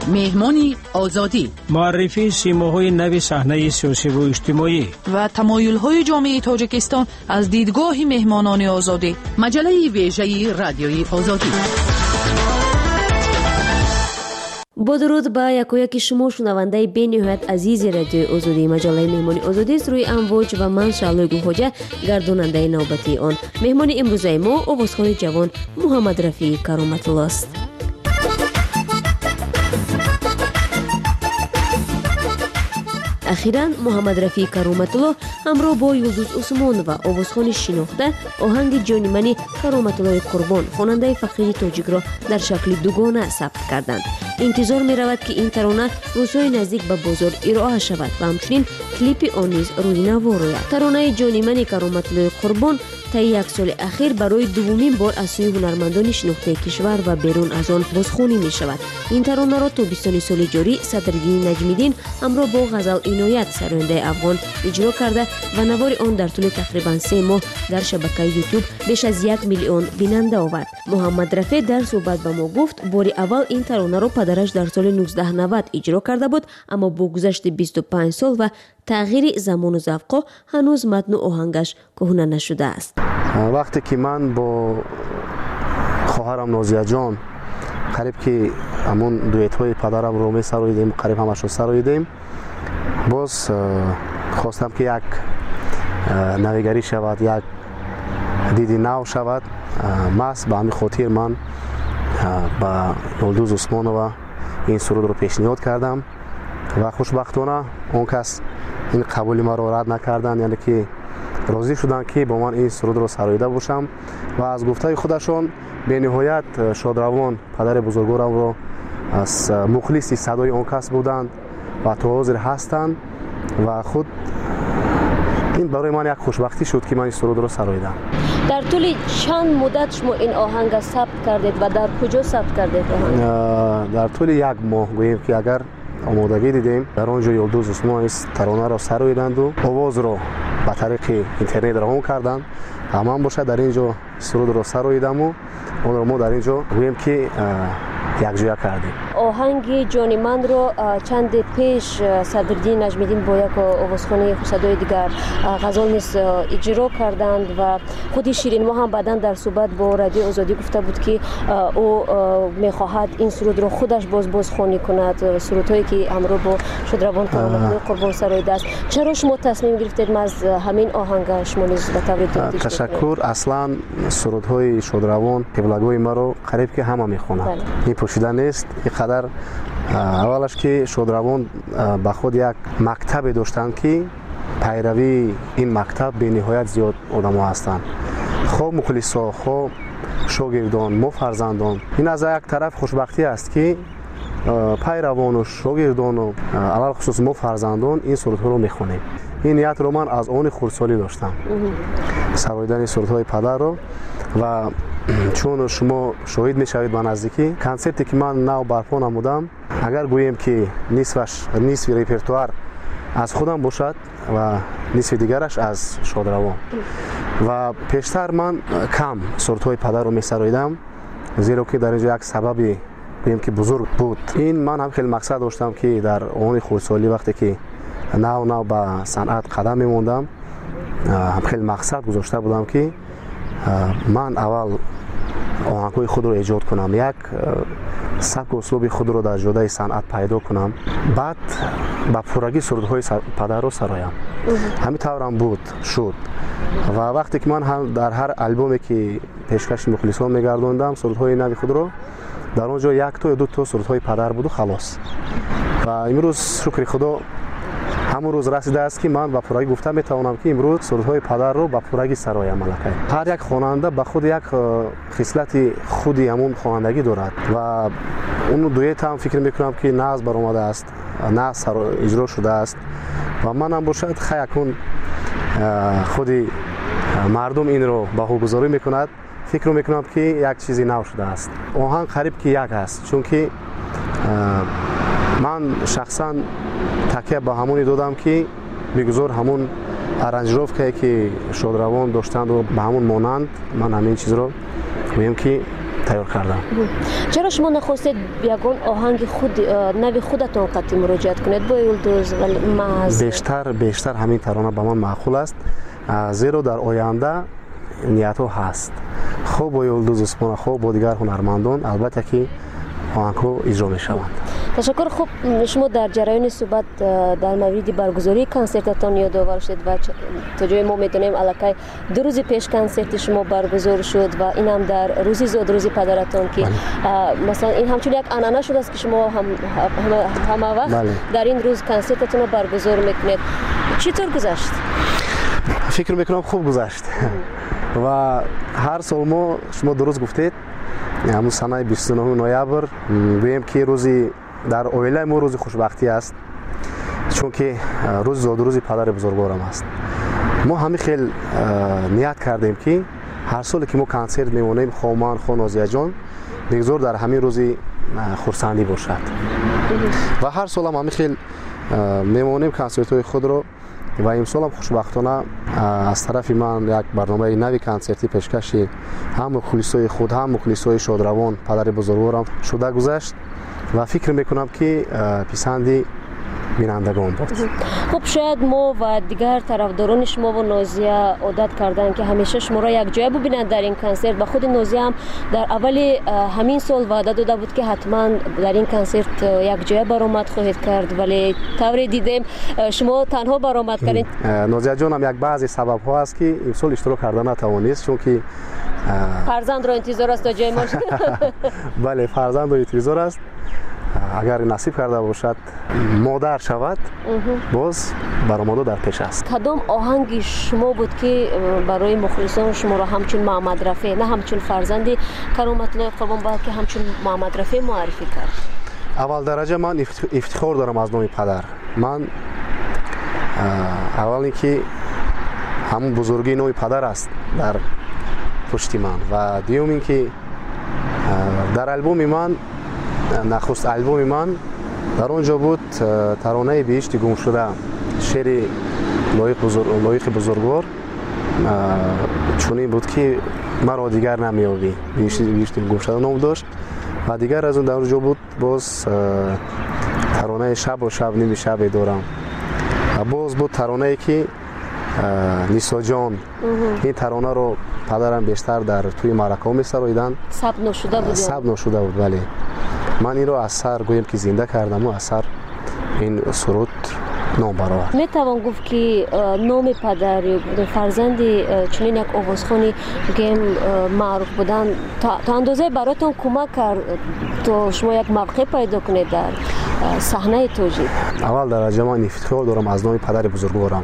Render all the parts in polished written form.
مهمانی آزادی، معرفی سیماهای نو صحنه سیاسی و اجتماعی و تمایل‌های جامعه تاجیکستان از دیدگاه مهمانان آزادی. مجله ویژه رادیوی آزادی. با درود به یکایک شما شنونده بین‌نهایت عزیز رادیو آزادی. مجله مهمانی آزادی است روی امواج و من شعله گوهاجه گرداننده نوبتی آن. مهمان امروز ما آوازخوان جوان محمد رفیع کرامت الله است. اخیراً محمد رفیع کرامت الله همراه با یلدوز عثمان و آوازخوان شناخته آهنگ جان من کرامت الله قربان خواننده فقیه تاجیک را در شکل دوگانه ثبت کردند. انتظار می رود که این ترانه روزهای نزدیک به بازار ارائه شود و همچنین کلیپ آن نیز روی نوا روید. ترانه جان من کرامت الله قربان طی یک سال اخیر برای دومین بار از سوی هنرمندان شناخته کشور و بیرون از آن بازخوانی می شود. این ترانه را تابستان سال جاری صدرالدین نجمیدین همراه با غزل عنایت سرآینده افغان اجرا کرده و نوار آن در طول تقریبا 3 ماه در شبکه یوتیوب بیش از 1 میلیون بیننده آورد. محمد رفیع در صحبت با ما گفت بار اول این ترانه را پدرش در سال 1990 اجرا کرده بود، اما با گذشت 25 سال و تغییر زمان و ذوق هنوز متن و آهنگش کهنه نشده است. وقتی که من با خواهرم نازیه جان قریب که همون دویت های پدرم رو می سراییدیم، قریب همش رو سراییدیم، باز خواستم که یک نویگری شود، یک دیدی نو شود. ماست به همین خاطر من با یلدوز عثمانова این سرود رو پیشنهاد کردم و خوشبختانه اون کس این قبولی ما رو رد نکردن، یعنی که راضی شدن که با من این سرود رو سراییده باشم و از گفته خودشون به نهایت شادروان پدر بزرگوارم رو از مخلصی صدای اون کس بودند و تا حاضر هستند و خود این برای من یک خوشبختی شد که من این سرود رو سراییدم. در طول چند مدت شما این آهنگ ثبت کردید و در کجا ثبت کردید آهنگ؟ در طول 1 ماه گوییم که اگر آمادگی دیدیم در آنجا یلدوز عثمان ترانه را سراییدند و آواز را به طریق اینترنت روان کردند. من باشه در اینجا سرود را سراییدم و اون را ما در اینجا گوییم که یکجا کردیم. آهنگ جان من رو چند پیش صدرالدین نجمیدین با یک آوازخوانی صدای دیگر غزل نیز اجرا کردند و خود شیرین ما هم بعداً در صحبت با رادیو آزادی گفته بود که او میخواهد این سرود رو خودش بازخوانی کند، سرودهایی که همراه با شادروان قربان سراییده است. چرا شما تصمیم گرفتید از همین آهنگ شما نیز به طور دیگه؟ تشکر. اصلا سرودهای شادروان قبلگوی ما رو قریب که همه میخونند. این پوشیده نیست. اینقدر اولش که شادروان به خود یک مکتب داشتند که پیروی این مکتب به نهایت زیاد آدم ها هستند، خواه مخلصا، خواه شاگردان، ما فرزندان. این از یک طرف خوشبختی است که پیروان و شاگردان و علل خصوص ما فرزندان این سرودها رو میخونیم. این نیت رو من از آن خردسالی داشتم، سراییدن سرودهای پدر رو. و چون شما شاهد میشوید به نزدیکی کنسرتی که من نو برپا نمودم، اگر گوییم که نصف ریپرتوار از خودم باشد و نصف دیگرش از شادروان و پیشتر من کم سرودهای پدر رو میسراییدم، زیرا که در اینجا یک سببی گوییم که بزرگ بود. این من هم خیلی مقصد داشتم که در آن خردسالی وقتی که نو به صنعت قدم میموندم، هم خیلی مقصد گذاشته بودم که من اول آهنگ‌های خود رو ایجاد کنم، یک سبک و اسلوب خود رو در جاده صنعت پیدا کنم، بعد با پورگی سرودهای پدر رو سرایم. همین طورم بود شد و وقتی که من هم در هر البومی که پیشکش مخلصان میگردوندم سرودهای نوی خود رو، در اونجا 1 تا یا 2 تا سرودهای پدر بود و خلاص. و امروز شکر خدا همون روز رسیده است که من با پورگی گفتم میتوانم که امروز سرودهای پدر رو با پورگی سرایم ملکه. هر یک خواننده به خود یک خصلت خودی همون خوانندگی دارد و اون دویت هم فکر میکنم که نه از برآمده است، نه اجرا شده است و من هم باشد خیلی خودی مردم این رو بهاگذاری میکند، فکر میکنم که یک چیزی نو شده است. آهنگ قریب که یک است، چون که من شخصا تکیه با همونی دادم که بگذار همون ارنجروف که شادروان داشتند و به همون مانند من همین چیز رو گویم که تیار کردم. چرا شما نخواستید یگان آهنگ خود نوی خودتان قطعی مراجعت کنید با یلدوز و محض؟ بیشتر همین ترانه به من معقول است، زیرا در آینده نیت ها هست خوب با یلدوز عثمان، خوب با دیگر هنرمندان البته که آهنگ ها اجرا می شوند. تشکر. خوب شما در جریان صحبت در مورد برگزاری کنسرتتان یادآور شد و تا جای ما میدونیم الکی 2 روز پیش کنسرت شما برگزار شد و این هم در روزی زاد روزی پدرتان که مثلا این همچون یک عنعنه شده است که شما همه وقت در این روز کنسرتتون رو برگزار میکنید. چطور گذشت؟ فکر میکنم خوب گذشت و هر سال شما درست گفتید همون سنه 29 نوامبر گویم که روزی در اویله ما روز خوشبختی است، چون که روز زاد روزی پدر بزرگوارم است. ما همین خیلی نیت کردیم که هر سال که ما کنسرت میمونیم خومان نازیه جان بگذار در همین روزی خرسندی باشد و هر سال هم همین خیلی میمونیم کنسرت های خود رو و امسال هم خوشبختانه از طرف من یک برنامه نوی کنسرتی پیشکشی هم مخلصای خود هم مخلصای شادروان پدر بزرگوارم شده گذشت و فکر میکنم که پسندی بینندگان بود. خب شاید ما و دیگر طرفداران شما و نازیه عادت کردن که همیشه شما را یک جای ببینند در این کنسرت و خود نازیه هم در اول همین سال وعده داده بود که حتما در این کنسرت یک جای برآمد خواهید کرد، ولی طوری دیدیم شما تنها برآمد کردید. نازیه جان هم یک بعضی سبب ها است که امسال اشتراک کردن نتوانست، چون که فرزند را انتظار است تا جای ما. بله فرزند را انتظار است، اگر نصیب کرده باشد مادر شود باز برآمده در پیش است. کدام آهنگ شما بود که برای مخلصان شما را همچون محمد رفیع نه همچون فرزندی کرامت الله قربان بلکه همچون محمد رفیع معرفی کرد؟ اول درجه من افتخار دارم از نام پدر. من اول اینکه همون بزرگی نام پدر است در پشت من و دیوم اینکه در البوم من نخست البوم من در اونجا بود ترانه بهشت گم شده، شعر لایق بزرگوار چونین بود که مرا دیگر نمیابی، بهشت گم شده نام داشت و دیگر از اون در اونجا بود باز ترانه شب و شب نمی شب دارم و باز بود ترانه که نیسا جان. این ترانه رو پدرم بیشتر در توی معرکه می سراییدن، ثبت نشده بود ولی من این رو از سر گویم که زنده کردم و از سر این سرود نام برآورد. می توان گفت که نام پدر فرزندی چنین یک آوازخوانی گیم معروف بودن تا اندازه براتون کمک کرد تا شما یک موقع پیدا کنید در صحنه توجیه؟ اول درجه من افتخار دارم از نام پدر بزرگوارم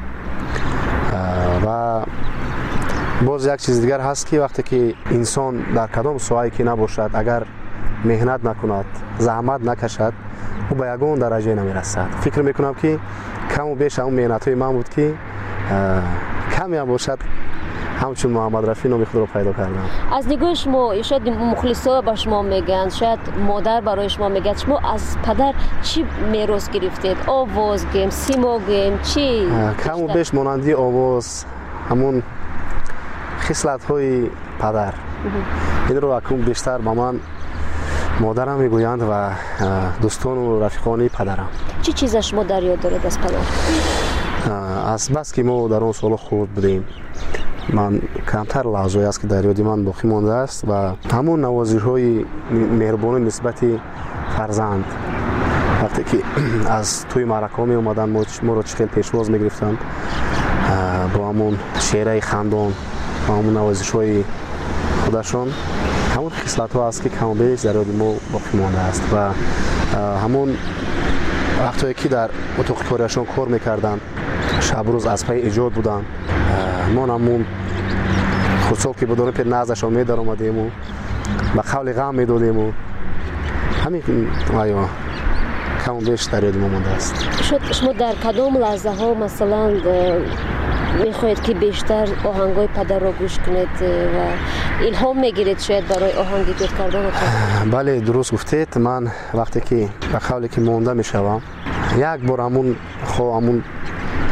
و باز یک چیز دیگر هست که وقتی که انسان در کدام ساحه‌ای که نباشد اگر مهنت نکند زحمت نکشد او به یگان درجه نمیرسد. فکر میکنم که کم و بیش اون مهنت های من بود که کمی هم باشد همچون محمد رفیع نام خود رو پیدا کردم. از نگاه شما شاید مخلصا با شما میگن، شاید مادر برای شما میگه، شما از پدر چی میراث گرفتید؟ آواز گیم، سیما گیم، چی؟ کم و بیش مانندی آواز، همون خصلت های پدر. این رو اکنون بیشتر با من مادرم میگویند و دوستان و رفیقانی پدرم. چی چیز شما در یاد دارید از پدر؟ از بس که ما در اون سال خورد بودیم من کمتر لحظه‌ای است که در یاد من باقی مانده است و همون نوازش‌های مهربانی نسبت فرزند وقتی که از توی معرکه می اومدن ما رو چخیل پیشواز میگرفتند با همون شعرهای خندان و همون نوازش‌های خودشان، همون خصلت‌ها است که کم و بیش در یاد ما باقی مانده است و همون وقتی که در اتاق کاریشان کار میکردن شب روز از پای ایجاد بودن ما همون خودسال که بدون پیر نازشان میدار آمدیم و به قول غم میدادیم و همین آیا کم و بیش در یاد ما مانده است. شما در کدام لحظه ها مثلا میخواهید که بیشتر آهنگای پدر رو گوش کنید و الهام میگیرید شاید برای آهنگ ایجاد کردن؟ بله درست گفتید. من وقتی که به قولی که مانده میشوم یک بار همون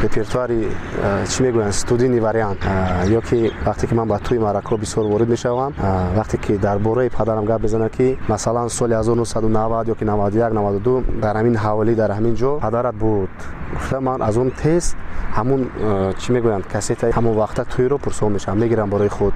репертуари чӣ мегӯянд студийни вариант ёки вақте ки ман ба тӯи маъракҳо бисёр ворид мешавам, вақте ки дар бораи падарам гап мезанам ки масалан соли 1990 ёки 91 92 дар ҳамин ҳаволӣ дар ҳамин ҷо падарат буд, ман аз он тез ҳамун чӣ мегӯянд кассетаи ҳамон вақта тӯиро пурсон мешавам, мегирам бораи худ,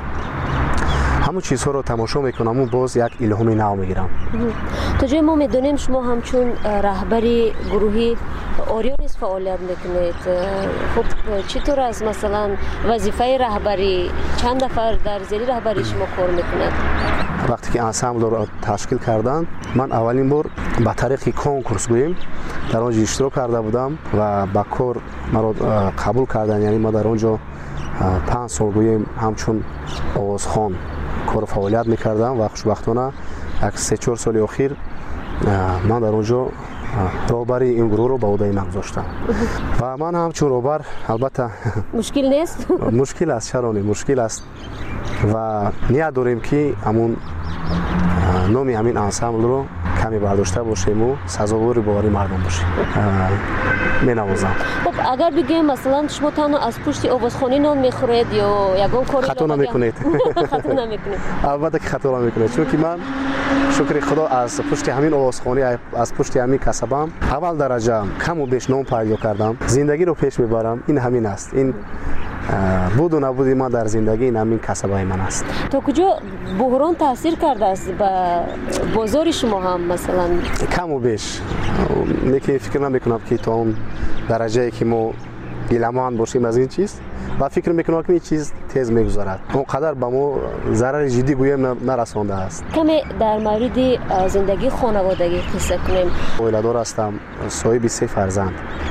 ҳамун чизҳоро тамошо мекунам, боз як илҳоми нав мегирам. то ҷои мо медонем шумо ҳамчун раҳбари гурӯҳи Орион низ фаъолият мекунед. хуб чӣ тавр аст масалан вазифаи раҳбарӣ, чанд нафар дар зери раҳбари шумо кор мекунад? вақте ки ансамблро ташкил карданд, ман аввалин бор ба тариқи конкурс гӯем дар он ҷо иштирок карда будам ва ба кор маро қабул карданд, яъне ма дар он ҷо 5 сол гӯем ҳамчун овозхон кор фаъолият мекардам ва хушбахтона як 3-4 соли охир ман дар он ҷо роҳбари ин гурӯҳро ба ӯҳдаи ман гузоштам ва ман ҳамчун роҳбар албатта мушкил нест? мушкил аст, чаро не мушкил аст ва ният дорем ки ҳамун номи ҳамин ансамблро каме бардошта бошему сазовори бовари мардум бошем. менавозам. хуб агар бигӯем масалан шумо танҳо аз пушти овозхонӣ нон мехӯред ё ягон кори хато намекунед? хато намекунед? албатта ки хато намекунед, чунки ман шукри худо аз пушти ҳамин овозхонӣ, аз пушти ҳамин касабам аввал дараҷа каму беш ном пайдо кардам, зиндагиро пеш мебарам. ин ҳамин аст, ин буду набуди ман дар зиндагӣ ин ҳамин касабаи ман аст. то куҷо буҳрон таъсир кардааст ба бозори шумо ҳам масалан? каму беш, лекин фикр намекунам ки то он дараҷае ки мо гиламанд бошем аз ин чиз ва фикр мекунам ки ин чиз тез мегузарад, он қадар ба мо зарари ҷиддӣ гӯем нарасондааст. каме дар мавриди зиндагии хонаводагӣ қисса кунем. оиладор ҳастам, соҳиби 3 фарзанд,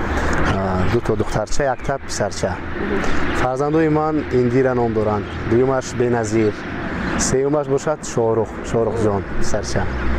2 духтарча, 1 писарча. фарзандои ман Индира ном доранд, дуюмаш Беназир, сеюмаш бошад Шоҳрухҷон писарча.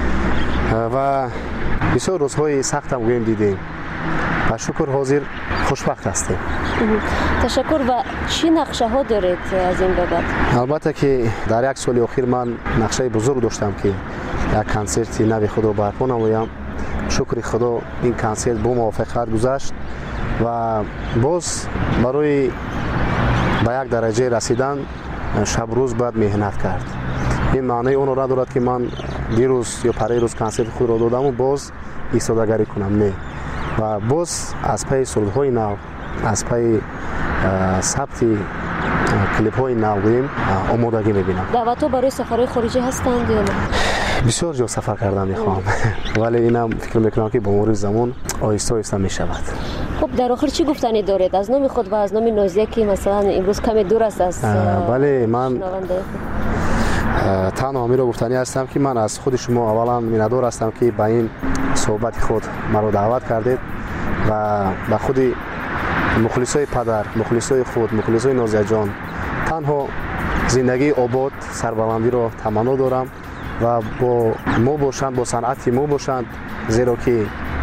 ва бисёр рӯзҳои сахтам гӯем дидем ва шукр ҳозир хушбахт ҳастем. ташаккур. ва чӣ нақшаҳо доред аз ин бобат? албатта ки дар як соли охир ман нақшаи бузург доштам ки як консерти нави худро барпо намоям. шукри худо ин консерт бо муваффақият гузашт ва боз барои ба як дараҷае расидан шабрӯз бояд меҳнат кард. ин маънои онро надорад ки ман дирӯз ё парирӯз консерти худро додаму боз истодагарӣ кунам, не. ва боз аз пайи сурудҳои нав, аз пайи сабти клипҳои нав гӯем омодагӣ мебинам. даъватҳо барои сафарҳои хориҷӣ ҳастанд ё не? бисёр ҷо сафар кардан мехоҳам, вале инам фикр мекунам ки бо мури замон оҳиста оҳиста мешавад. хуб дар охир чӣ гуфтанӣ доред аз номи худ ва аз номи Нозия ки масалан имрӯз каме дур аст аз бале ман шунавандаи худ? танҳо ҳамиро гуфтанӣ ҳастам ки ман аз худи шумо аввалан миннатдор ҳастам ки ба ин суҳбати худ маро даъват кардед ва ба худи мухлисои падар, мухлисои худ, мухлисои Нозияҷон танҳо зиндагии обод, сарбаландиро таманно дорам ва бо мо бошанд, бо санъати мо бошанд, зеро ки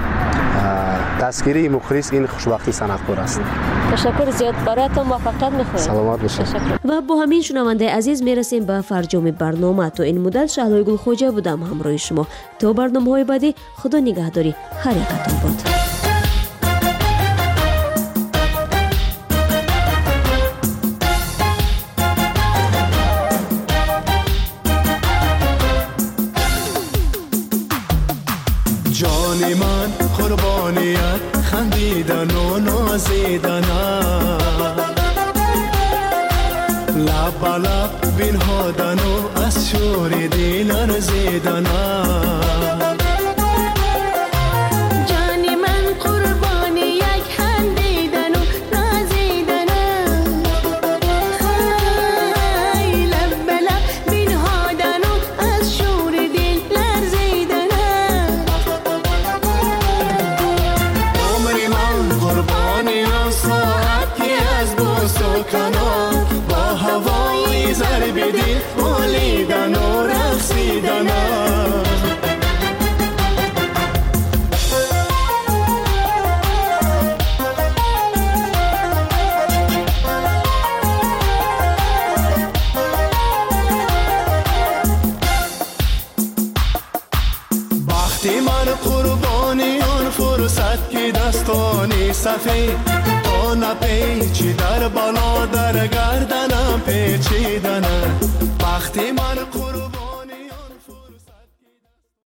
дастгирии мухлис ин хушбахтии санъаткор аст. ташаккур зиёд, бароятон муваффақият мехоҳем. саломат бошед. ва бо ҳамин шунавандаи азиз мерасем ба фарҷоми барнома. то ин муддат Шаҳлои Гулхоҷа будам ҳамроҳи шумо. то барномаҳои баъдӣ худо нигаҳдори ҳар якатон бод. جان من قربانیت خندیدن و نازیدن لب به لب بنهادن و از شور دل ارزیدن قربانی آن فرصت که دستانی سفید بالا نپیچی در بالا در گردنم پیچیدنه وقتی من